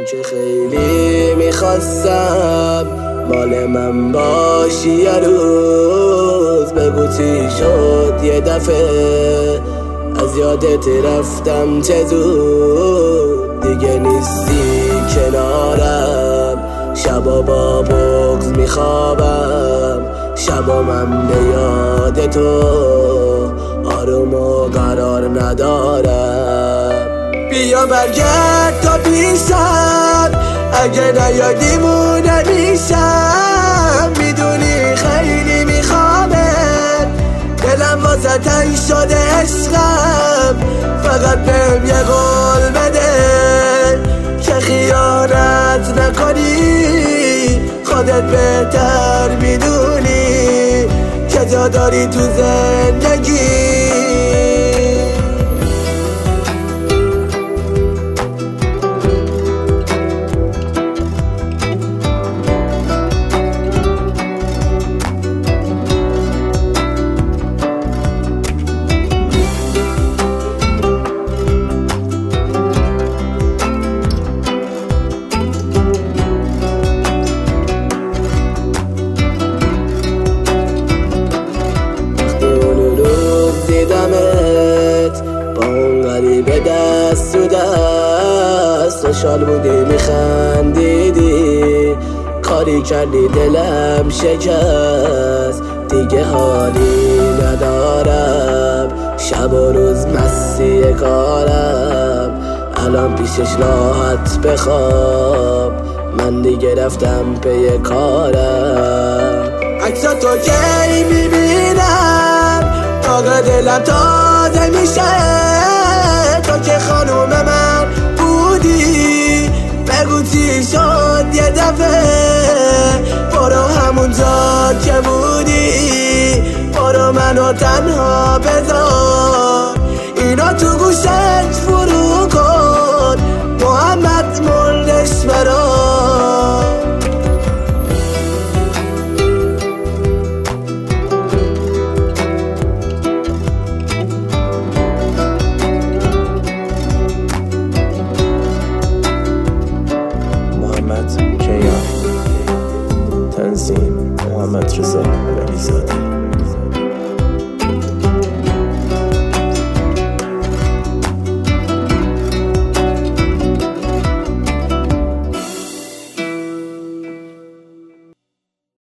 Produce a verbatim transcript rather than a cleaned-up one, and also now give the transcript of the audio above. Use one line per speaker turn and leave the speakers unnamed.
که خیلی میخواستم مال من باشی یه روز. بگو چی شد یه دفعه از یادت رفتم چه زود. دیگه نیستی کنارم شبا با بغض میخوابم. شبا من به یاد تو آروم و قرار ندارم. بیا برگرد تا پیشم اگه نیادیمونه میشم. میدونی خیلی میخوامت دلم واسه تنگ شده عشقم. فقط بهم یه قول بده که خیانت نکنی. خودت بهتر میدونی که جا داری تو زندگی. با اون غریبه دست تو دست خوشحال بودی میخندیدی. کاری کردی دلم شکست دیگه حالی ندارم. شب و روز مستی کارم الان پیشش راحت بخواب. من دیگه رفتم پی کارم. عکسا تو کی میبینم داغ دلم تازه میشه. تو که خانوم من بودی بگو چی شد یه دفعه. برو همونجا که بودی برو منو تنها بذار.